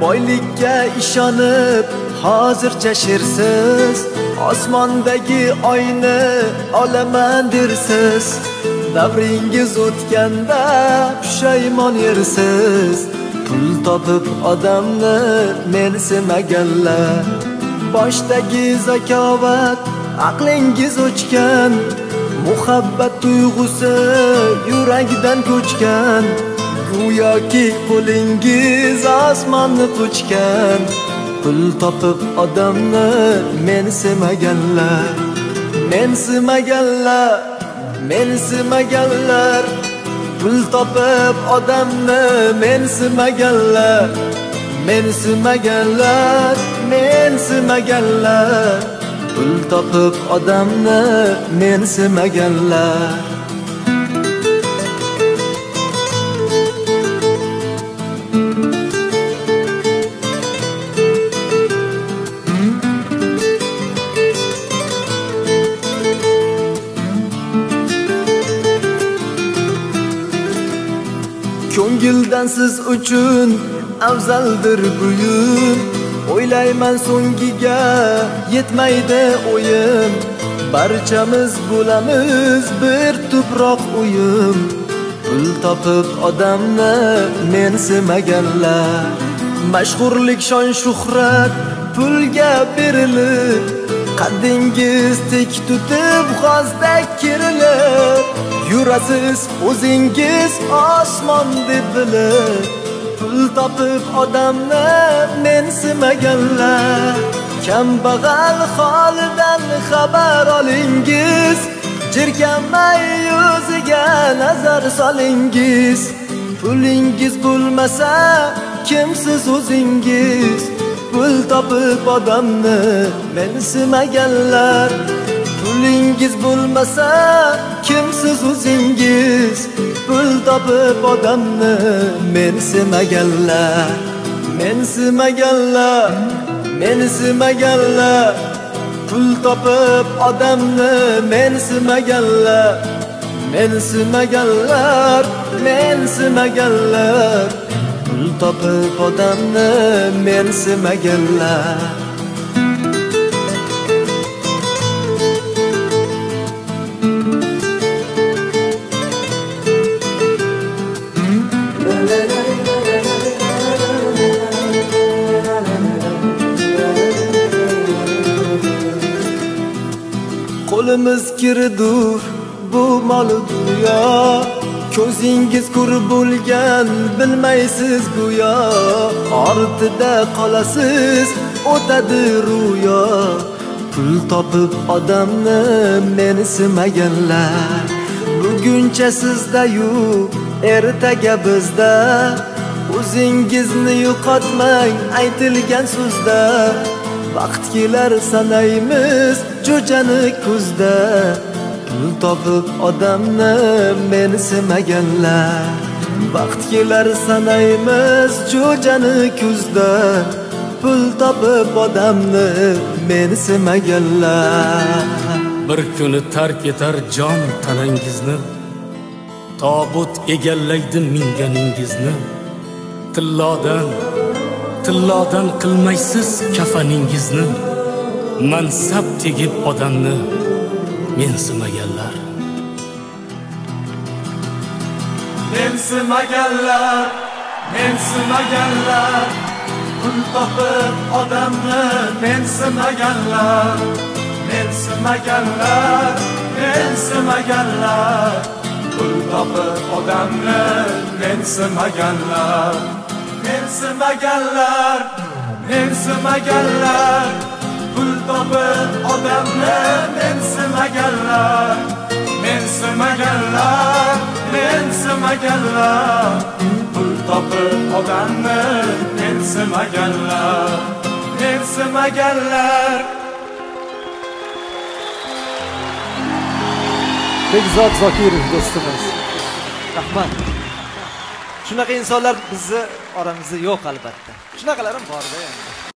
boylikka ishonib hozircha shersiz, osmondagi oyni olaman dersiz. Davringiz o'tganda pushaymon yersiz, pul topib odamni mensimaganlar. Boshdagi zakovat aqlingiz o'chgan, muhabbat tuyg'usi yurakdan ko'chgan. Go'yoki qo'lingiz osmonni qo'chgan, pul topib odamni mensimaganlar. Mensimaganlar, pul topib odamni mensimaganlar. Mensimaganlar, pul topib odamni mensimaganlar. Ko'ngildan siz uchun afzaldir buyum, o'ylayman so'ngiga yetmaydi o'yim. Barchamiz bo'lamiz bir tuproq uyum, pul topib odamni mensimaganlar. Mashhurlik, shon shuhrat pulga berilib, qaddingiz tik tutib g'ozdek kerilib, yurasiz o'zingiz osmon deb bilib. Pul topib odamni mensimaganlar. Kambag'al holidan xabar olingiz, jirkanmay yuziga nazar solingiz. Pulingiz bo'lmasa kimsiz o'zingiz, pul topib odamni mensimaganlar. Pulingiz bo'lmasa kimsiz o'zingiz, pul topib odamni mensimaganlar. Mensimaganlar, pul topib odamni mensimaganlar. Mensimaganlar, pul topib odamni mensimaganlar. Qo'limiz kiridur bu mol dunyo, ko'zingiz ko'r bo'lgan bilmaysiz go'yo. Ortida qolasiz o'tadi ro'yo, pul topib odamni mensimaganlar. Buguncha sizda-yu ertaga bizda, o'zingizni yo'qotmang aytilgan so'zda. Vaqt kelar sanaymiz jo'jani kuzda, pul topib odamni mensimaganlar. Vaqt kelar sanaymiz jo'jani kuzda, pul topib odamni mensimaganlar. Bir kuni tark etar jon tanangizni, tobut egallaydi minganingizni. Tillodan qilmaysiz kafaningizni, mansab tegib odamni mensimaganlar. Mensimaganlar, pul topib odamni mensimaganlar. Mensimaganlar, pul topib odamni mensimaganlar. Mensimaganlar, pul topib odamni mensimaganlar. Mensimaganlar, pul topib odamni mensimaganlar. Bekzod Zokirov do'stimiz. Rahmat. Shunaqa insonlar bizni oramizda yo'q albatta. Shunaqalar ham bor-da endi.